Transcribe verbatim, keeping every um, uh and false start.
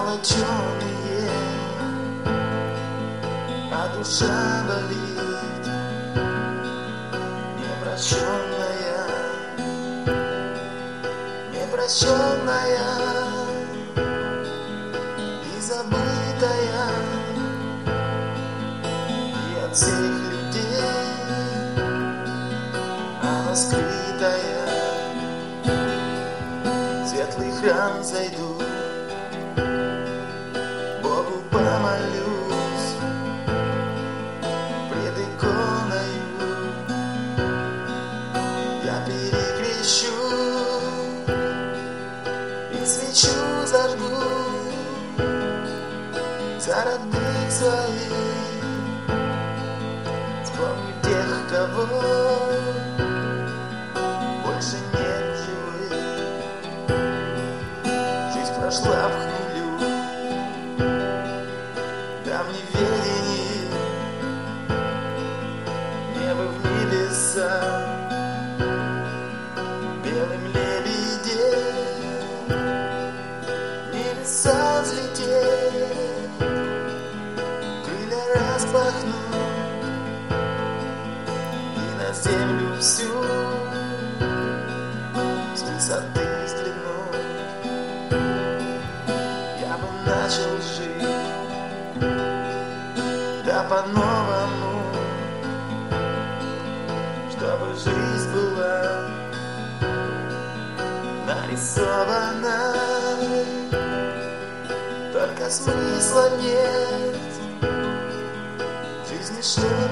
золоченые, а душа болит, непрощенная, непрощенная и забытая, и от всех людей она скрытая. В светлый храм зайду, Богу помолюсь пред иконою, я перекрещу и свечу зажгу за родных своих, вспомню тех, кого больше нет в живых. Жизнь прошла в хмелю, там в неведении, небо в небеса, белым лебедем небеса взлететь, крылья распахнуть и на землю всю с высоты взглянуть. Я бы начал жить, да по-новому, чтобы жизнь была нарисована, только смысла нет в жизни, что